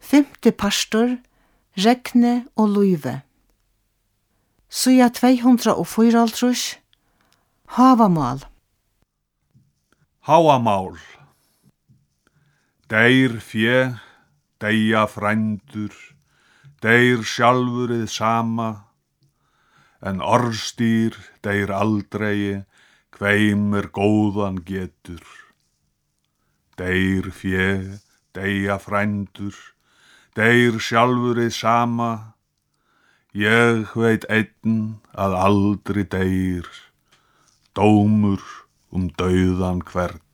5. pastor, Regne og Luive. Sida 204, Havamal. Háamál. Deyr fjö, deyja frændur, deyr sjálfurið sama, en orðstýr deyr aldrei, hveim góðan getur. Deyr fjö, deyja frændur, deyr sjálfurið sama, ég veit einn að aldrei deyr, dómur dauðan hvern.